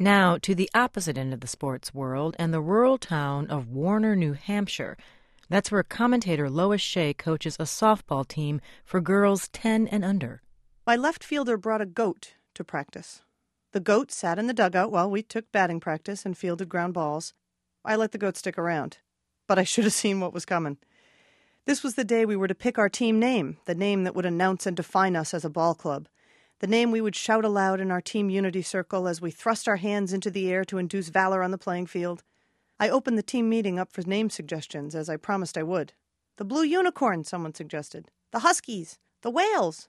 Now to the opposite end of the sports world and the rural town of Warner, New Hampshire. That's where commentator Lois Shea coaches a softball team for girls 10 and under. My left fielder brought a goat to practice. The goat sat in the dugout while we took batting practice and fielded ground balls. I let the goat stick around, but I should have seen what was coming. This was the day we were to pick our team name, the name that would announce and define us as a ball club. The name we would shout aloud in our team unity circle as we thrust our hands into the air to induce valor on the playing field. I opened the team meeting up for name suggestions, as I promised I would. The Blue Unicorn, someone suggested. The Huskies. The Whales.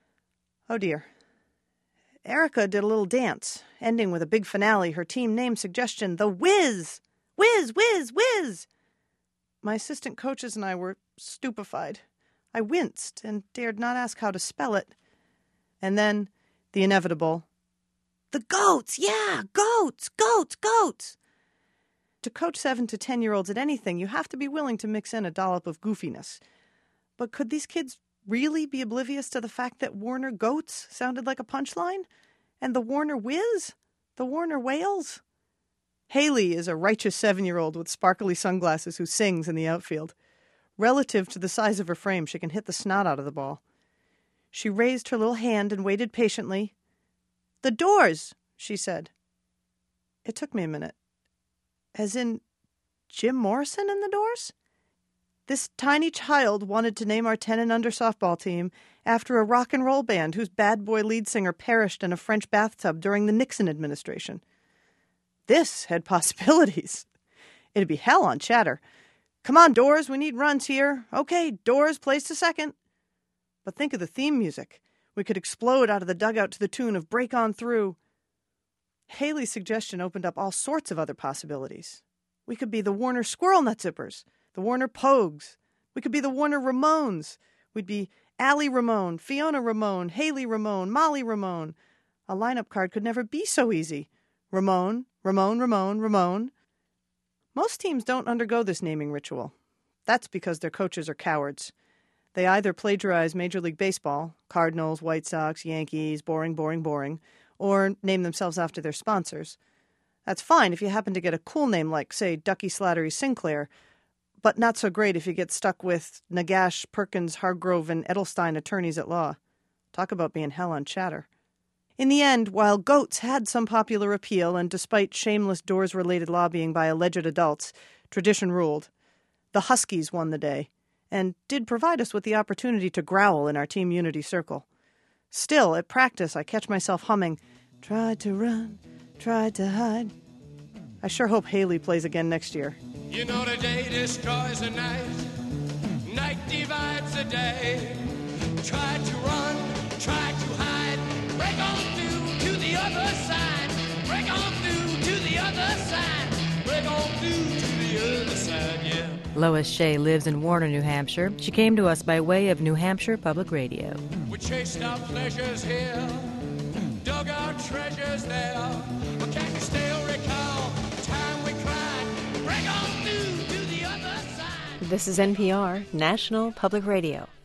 Oh dear. Erica did a little dance, ending with a big finale, her team name suggestion, the Whiz. Whiz, whiz, whiz. My assistant coaches and I were stupefied. I winced and dared not ask how to spell it. And then, the inevitable, the goats, yeah, goats, goats, goats. To coach 7 to 10-year-olds at anything, you have to be willing to mix in a dollop of goofiness. But could these kids really be oblivious to the fact that Warner Goats sounded like a punchline? And the Warner Whiz? The Warner Whales? Haley is a righteous 7-year-old with sparkly sunglasses who sings in the outfield. Relative to the size of her frame, she can hit the snot out of the ball. She raised her little hand and waited patiently. The Doors, she said. It took me a minute. As in Jim Morrison and the Doors? This tiny child wanted to name our 10 and under softball team after a rock and roll band whose bad boy lead singer perished in a French bathtub during the Nixon administration. This had possibilities. It'd be hell on Chatter. Come on, Doors, we need runs here. Okay, Doors, place to second. But think of the theme music. We could explode out of the dugout to the tune of Break On Through. Haley's suggestion opened up all sorts of other possibilities. We could be the Warner Squirrel Nut Zippers, the Warner Pogues. We could be the Warner Ramones. We'd be Allie Ramone, Fiona Ramone, Haley Ramone, Molly Ramone. A lineup card could never be so easy. Ramone, Ramone, Ramone, Ramone. Most teams don't undergo this naming ritual. That's because their coaches are cowards. They either plagiarize Major League Baseball, Cardinals, White Sox, Yankees, boring, boring, boring, or name themselves after their sponsors. That's fine if you happen to get a cool name like, say, Ducky Slattery Sinclair, but not so great if you get stuck with Nagash, Perkins, Hargrove, and Edelstein attorneys at law. Talk about being hell on Chatter. In the end, while Goats had some popular appeal, and despite shameless Doors-related lobbying by alleged adults, tradition ruled. The Huskies won the day, and did provide us with the opportunity to growl in our team unity circle. Still, at practice, I catch myself humming, "Tried to run, tried to hide." I sure hope Haley plays again next year. You know the day destroys the night, night divides the day. Tried to run, tried to hide, break on through to the other side, break on through to the other side, break on through to the other side, yeah. Lois Shea lives in Warner, New Hampshire. She came to us by way of New Hampshire Public Radio. We chased our pleasures here, dug our treasures there, but can you still recall the time we cried, break on through to the other side? This is NPR, National Public Radio.